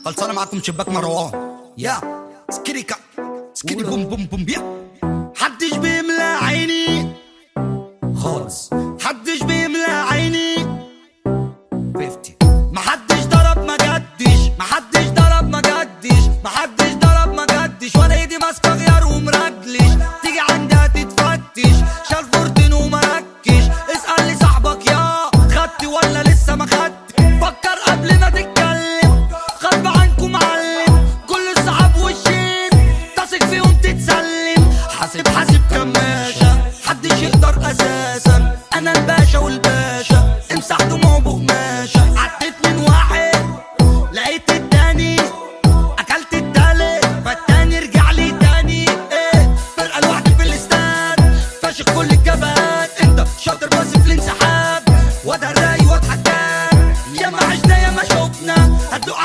خلصانه معاكم شباك مروان. يا سكريكا سكري بوم بوم بوم. يا حدش بيملى عيني خالص، حدش بيملى عيني 50. محدش ضرب ما جدش، محدش ضرب ما جدش، محدش ضرب ما جدش، وانا ايدي ماسكه غيار ومرجلش. تيجي عندي هتتفتش، شال فورتين ومركش. اسأل لي صاحبك يا خدت ولا لسه ما خدت. فكر قبل ما تتكلم، غصب عنكم معلم. كل الصحاب وشين تثق فيهم تتسلم. حاسب حاسب كماشة، محدش يقدر اساسا. انا الباشا والباشا امسح دموعه بقماشة. عديت من واحد لقيت التاني، اكلت التالت فالتاني رجع لي تاني. ايه فرقة لوحدي في الاستاد، فاشخ كل الجبهات. انت شاطر بس في الانسحاب، واد الراي واد حكام. ياما عشنا ياما شوفنا، هتدوق